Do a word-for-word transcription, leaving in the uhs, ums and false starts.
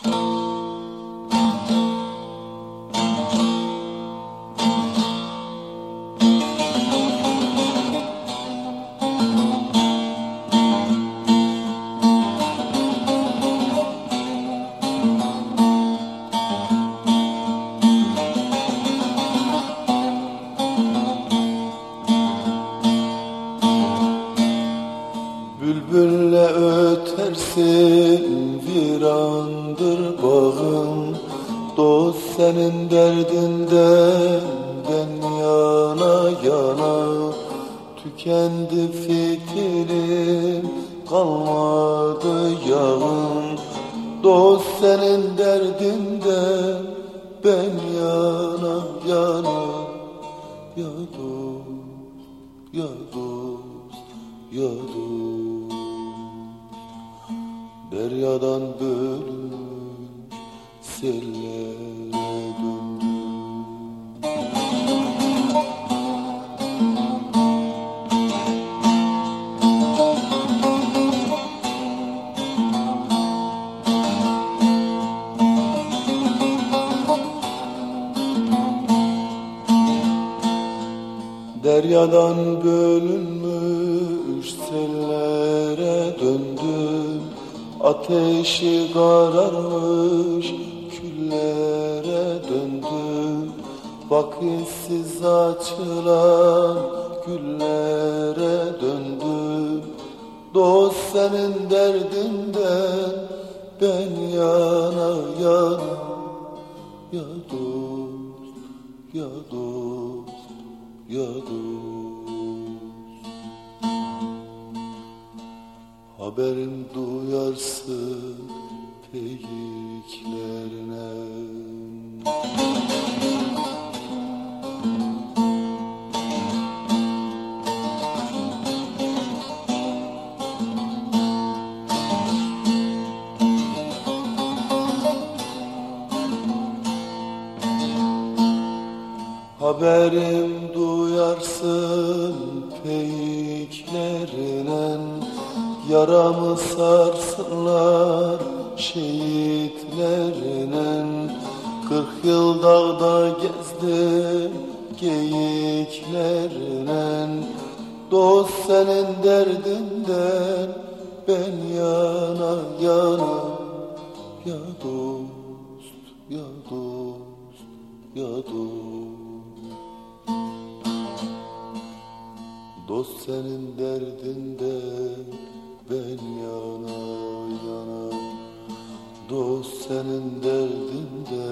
Bülbülle ötersin virandır bağım, dost senin derdinden ben yana yana. Tükendi fitilim, kalmadı yağım, dost senin derdinden ben yana yana. Ya dost, ya dost, ya dost. Deryadan bölünmüş sellere döndüm. Deryadan bölünmüş sellere döndüm. Ateşi kararmış küllere döndüm. Vakitsiz açılan güllere döndüm. Dost senin derdinden ben yana yana. Ya dost, ya dost, ya dost. Haberim duyarsın peyiklerine. Haberim duyarsın peyiklerine. Yaramı sarsınlar şehitlerinin. Kırk yıl dağda gezdim geyiklerinin. Dost senin derdinden ben yana yana. Ya dost, ya dost, ya dost. Dost senin derdinden ben yana yana. Dost senin derdinden